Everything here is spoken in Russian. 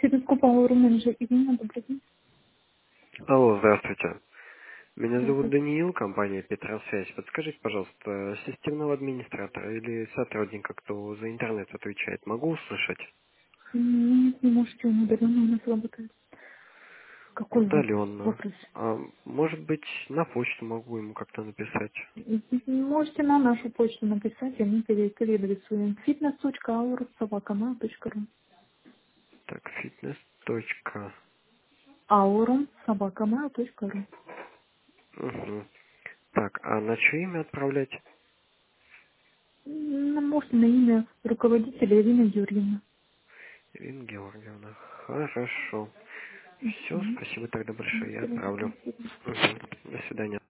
Фитнес-клуб Аура, менеджер Ирина, добрый день. Алло, здравствуйте. Меня зовут Здравствуйте. Даниил, компания Петросвязь. Подскажите, пожалуйста, системного администратора или сотрудника, кто за интернет отвечает, могу услышать? Нет, не можете, он удаленно у нас работает. Какой Удаленно. вопрос? А может быть, на почту могу ему как-то написать? Можете на нашу почту написать, и мы переадресуем. fitness.aurumsobakamail.ru Так, фитнес. Точка. aurumsobakamail.ru. Угу. Так, а на чье имя отправлять? Можете на имя руководителя Ирина Юрьевна. Ирина Георгиевна. Хорошо. Все, Мгм. спасибо тогда большое, я До отправлю. свидания. Угу. До свидания.